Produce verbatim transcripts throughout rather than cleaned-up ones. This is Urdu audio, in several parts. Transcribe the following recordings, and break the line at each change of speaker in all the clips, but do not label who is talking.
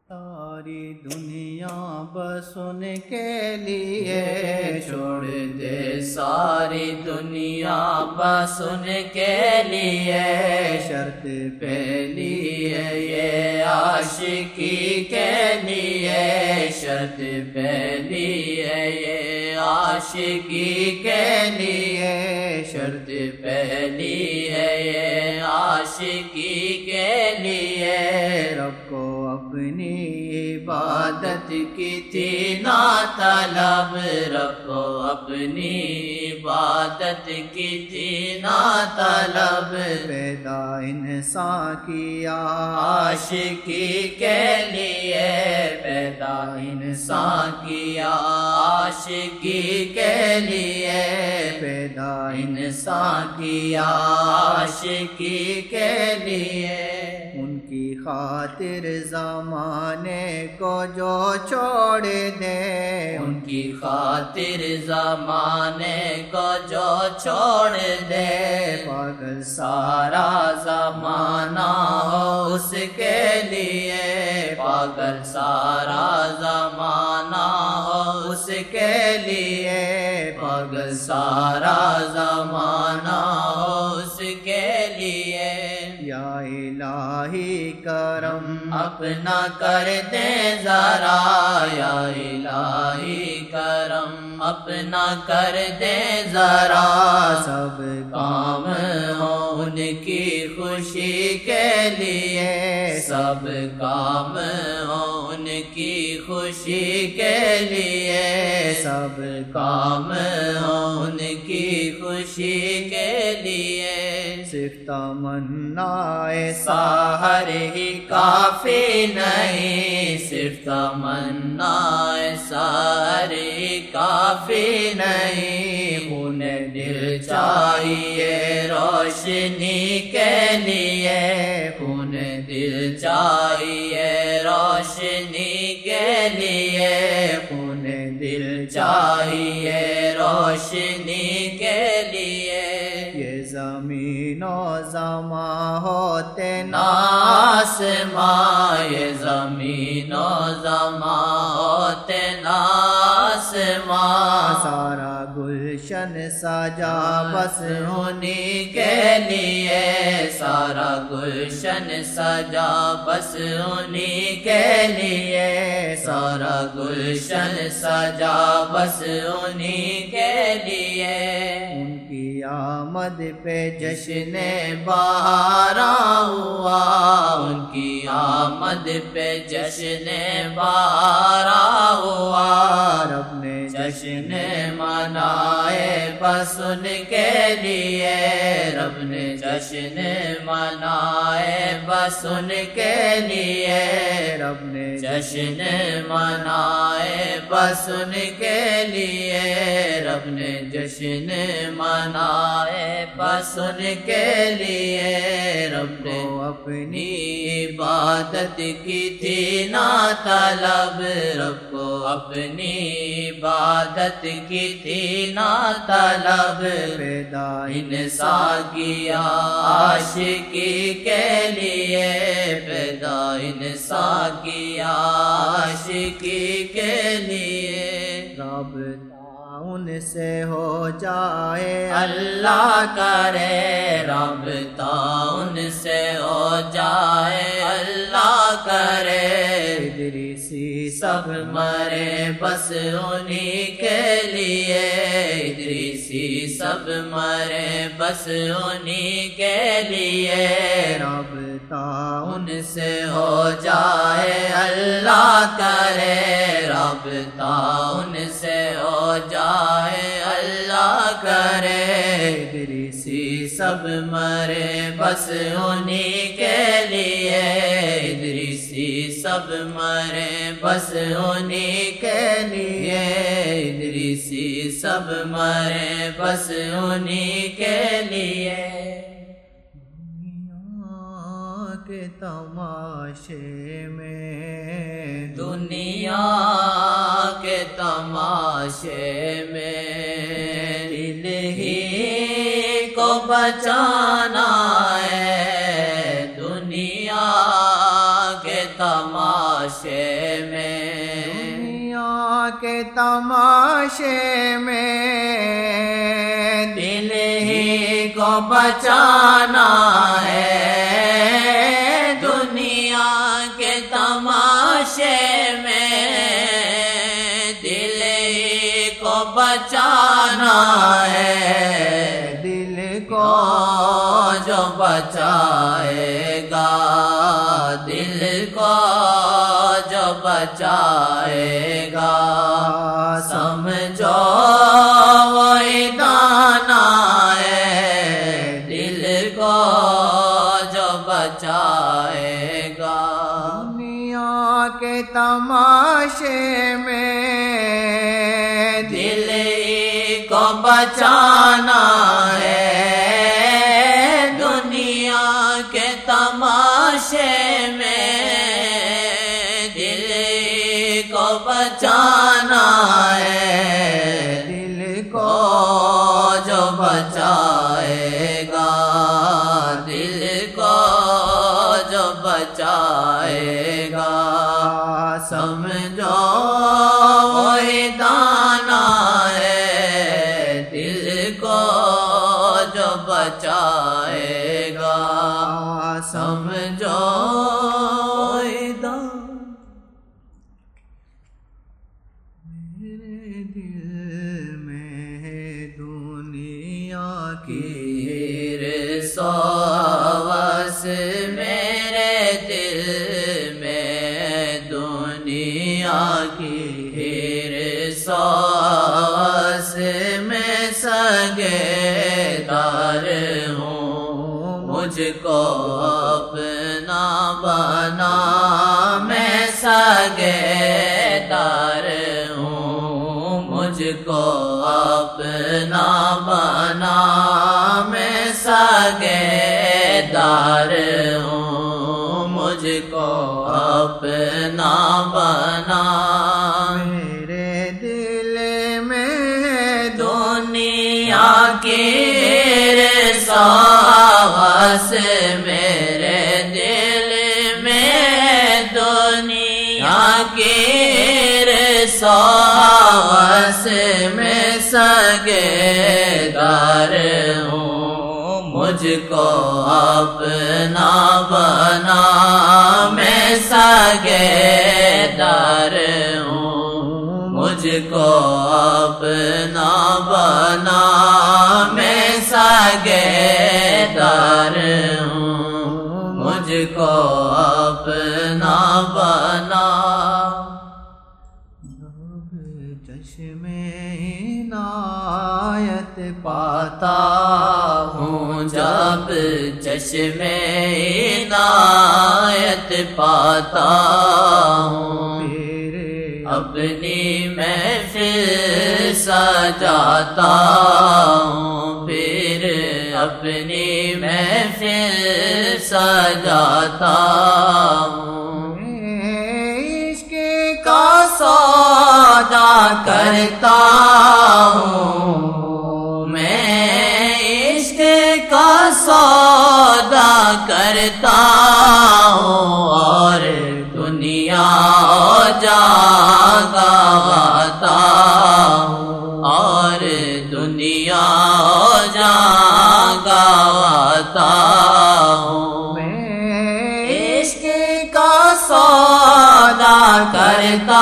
ساری دنیا بس ان کے لیے چھوڑ دے، ساری دنیا بس ان کے لیے، شرط پہلی ہے یہ عاشقی کے لیے، شرط پہلی ہے یہ عاشقی کے لیے، شرط پہلی ہے یہ عاشقی کے لیے، رب کو اپنی عبادت کی تھی نا طلب، رب کو اپنی عبادت کی تھی نا طلب، پیدا انسان کیا عاشقی کے لیے، پیدا انسان کیا عاشقی کے لیے، پیدا انسان کیا عاشقی کے لیے، ان کی خاطر زمانے کو جو چھوڑ دے، ان کی خاطر زمانے کو جو چھوڑ دے، پاگل سارا زمانہ ہو اس کے لیے، پاگل سارا زمانہ ہو اس کے لیے، پاگل سارا زمانہ ہو اس کے لیے، یا الہی کرم اپنا کر دے ذرا، یا الہی کرم اپنا کر دے ذرا، سب کام ہوں ان کی خوشی کے لیے، سب کام ہوں ان کی خوشی کے لیے، سب کام ہوں ان کی خوشی کے لیے، صرف تمنا سحر ہی کافی نہیں، صرف تمنا سحر ہی کافی نہیں، خون دل چاہیے روشنی کے لیے، خون دل چاہیے روشنی کے لیے، خون دل چاہیے روشنی کے لیے، یہ زمین و زمان ہوتے نا آسمان، یہ زمین و زمان ہوتے نا آسمان، سارا گلشن سجا بس انہی کے لیے، سارا گلشن سجا بس انہی کے لیے، سارا گلشن سجا بس انہی کے لیے، ان کی آمد پہ جشن بہارا ہوا، ان کی آمد پہ جشن بہارا ہوا، رب نے جشن منائے بس ان کے لیے، رب نے جشن منائے بس ان کے لیے، رب نے جشن منائے بس ان کے لیے، رب نے جشن منائے بس ان کے لیے، رب نے اپنی عبادت کی تھی نا طلب، رب کو اپنی عبادت کی تھی نا طلب، پیدا انسان کیا عاشقی کے لیے، پیدا انسان کیا عاشقی کے لیے، رابطہ ان سے ہو جائے اللہ کرے، رابطہ ان سے ہو جائے اللہ کرے، ادریسی سب مرے بس انہی کے لیے، ادریسی سب مرے بس انہی کے لیے، رابطہ ان سے ہو جائے اللہ کرے، رابطہ ان سے ہو جائے اللہ کرے، ادریسی سب مرے بس انہی کے لیے، ادریسی سب مرے بس انہی کے لیے، ادریسی سب مرے بس انہی کے لیے، دنیا کے تماشے میں، دنیا کے تماشے میں، دل ہی کو بچانا ہے، دنیا کے تماشے تماشے میں،
دنیا کے تماشے میں
دل ہی کو بچانا ہے، دنیا کے تماشے میں دل ہی کو بچانا ہے،
دل کو
جو بچائے گا، دل کو جو بچائے گا، سمجھو وہی دانا ہے، دل کو جو بچائے گا،
دنیا کے تماشے میں
دل ہی کو بچانا ہے، دنیا کے تماشے میں دل ہی کو بچانا ہے،
دل کو
جو بچائے گا، دل کو جو بچائے گا، سمجھو وہی دانا ہے، دل کو جو بچائے گا، سمجھو وہی دانا۔
میرے دل میں دنیا کی
ہرس و ہوس، میرے دل میں دنیا کی ہرس و ہوس، میں سگے دار ہوں، مجھ کو اپنا بنا، میں سگے دار ہوں، مجھ کو اپنا بنا، میں سگے دار ہوں، مجھ کو اپنا بنا،
میرے دل میں
دنیا کی ہرس و ہوس، میرے دل میں دنیا کی ہرس و ہوس، میں سگے دار ہوں، مجھ کو اپنا بنا، میں سگے دار ہوں، مجھ کو اپنا بنا، میں سگے دار ہوں، مجھ کو اپنا بنا،
چشم عنایت پاتا
ہوں، جب چشم عنایت پاتا ہوں،
تیرے
اپنی محفل سجاتا ہوں، پھر اپنی محفل سجاتا ہوں،
عشق کا
سودا کرتا ہوں، میں عشق کا سودا کرتا ہوں، اور دنیا جان گواتا ہوں، اور دنیا جان گواتا ہوں،
میں
عشق کا سودا کرتا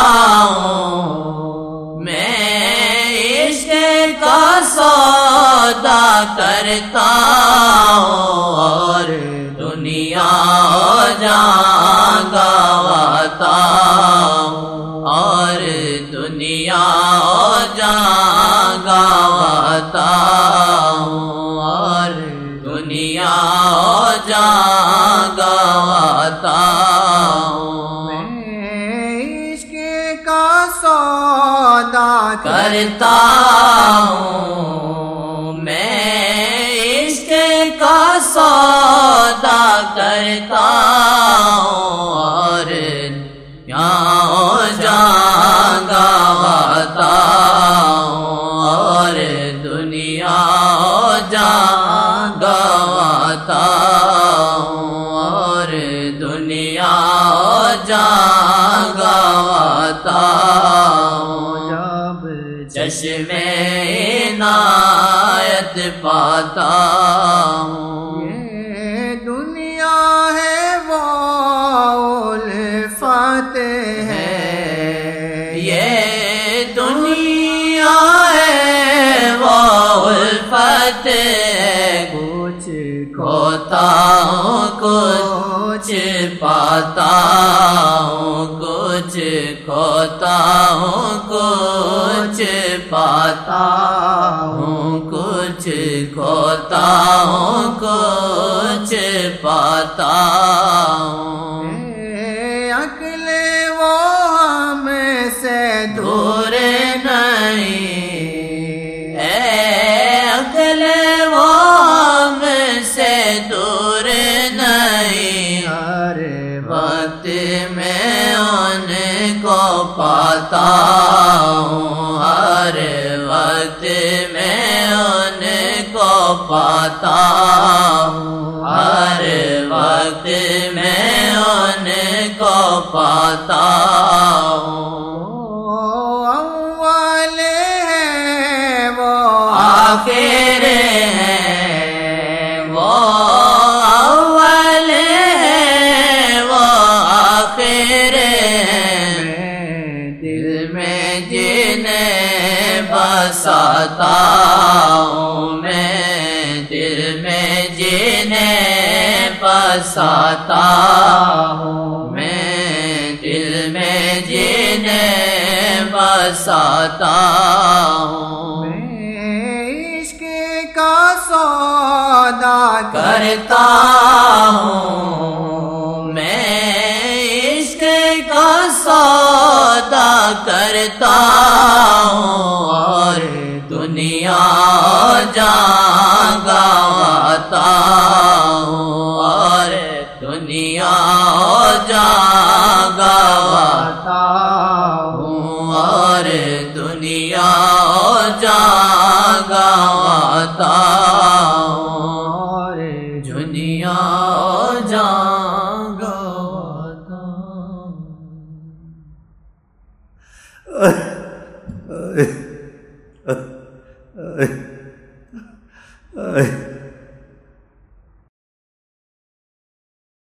ہوں، میں عشق کا سودا کرتا ہوں، اور دنیا جان گواتا ہوں، اور دنیا جان گواتا ہوں، اور دنیا جان گواتا ہوں،
میں عشق کا سودا
کرتا ہوں، میں عشق کا سودا کرتا ہوں، اور یہاں جان گواتا ہوں، اور دنیا جان گواتا ہوں، اور دنیا جان پاتا ہوں،
جب
چشم عنایت پاتا ہوں،
یہ دنیا ہے وہ الفت ہے،
یہ دنیا ہے وہ الفت ہے،
کچھ
کھوتا ہوں کچھ پاتا ہوں، کچھ کھوتا ہوں کچھ پاتا ہوں، کچھ کھوتا ہوں کچھ پاتا ہوں،
عقل وہ ہم سے
دور نہیں، اے عقل وہ ہم سے دور نہیں،
ہر
وقت میں ان کو پاتا ہوں، ہر وقت میں ان کو پاتا ہوں، ہر وقت میں ان کو پاتا ہوں،
اول ہے وہ
آخر ہے وہ اول ہے وہ آخر ہے، دل میں جنہیں بساتا ہوں، میں دل میں جنہیں بساتا ہوں، میں دل میں جنہیں بساتا ہوں،
عشق کا سودا
کرتا ہوں، میں عشق کا سودا کرتا ہوں، اور دنیا جان گواتا ہوں، اور دنیا جان گواتا ہوں، اور دنیا جان گواتا ہوں، دنیا جان گواتا ہوں۔